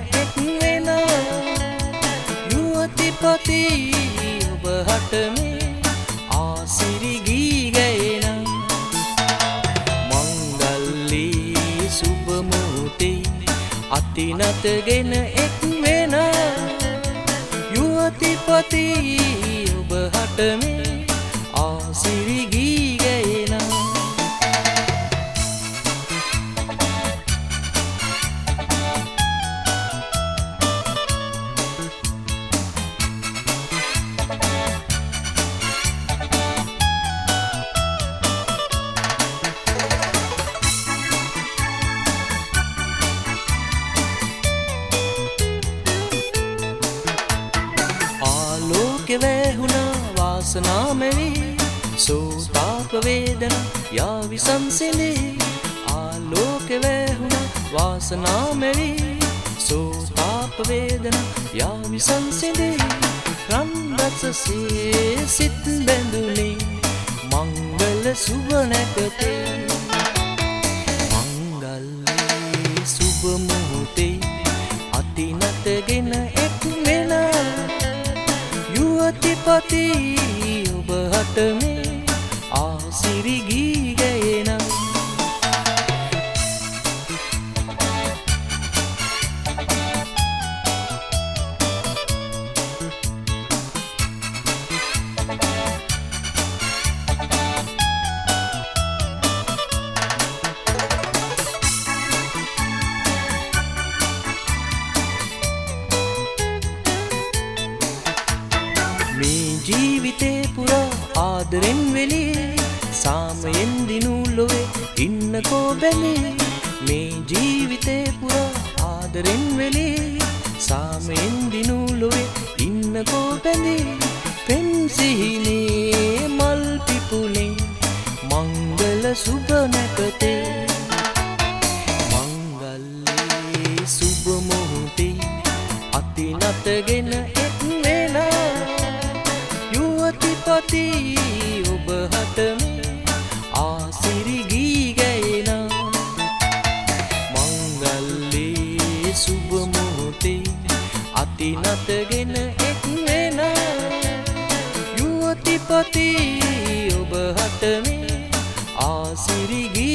එක් වෙන යුවතිපති ඔබ හට මේ ආසිරි ගී ගැයෙන මංගල්ලී සුබ මොහොතේ අතිනතගෙන එක් වෙන යුවතිපති ඔබ හට මේ ආසිරි ගී ගැයෙන වැහුණා වාසනාමෙවි සෝතාප වේදනා යාවි සංසිඳේ ආලෝක වැහුණා වාසනාමෙවි සෝතාප වේදනා යාවි සංසිඳේ රන් රසසේ සිත් බැඳුනේ මංගල සුබ නැකතේ මංගල්ලී සුබ මොහොතේ අතිනතගෙන එක් වෙන යුවතිපති ඔබ හට මේ ආසිරි ගී ගැයෙන ජීවිතේ පුරා ආදරෙන් වෙලේ සාමයෙන් දිනු ලොවේ ඉන්නකෝ බැලේ මේ ජීවිතේ පුරා ආදරෙන් වෙලේ සාමයෙන් දිනු ලොවේ ඉන්නකෝ බැලේ පෙන්සිහිනේ මල් පිපුලේ මංගල සුබ නැකතේ මංගල්ලී සුබ මොහොතේ අතිනතගෙන එක් වෙන යුවතිපති ඔබ හට මේ ආසිරි ගී ගැයෙන මංගල්ලී සුබ මොහොතේ අතිනතගෙන එක් වෙන යුවතිපති ඔබ හට මේ ආසිරි ගී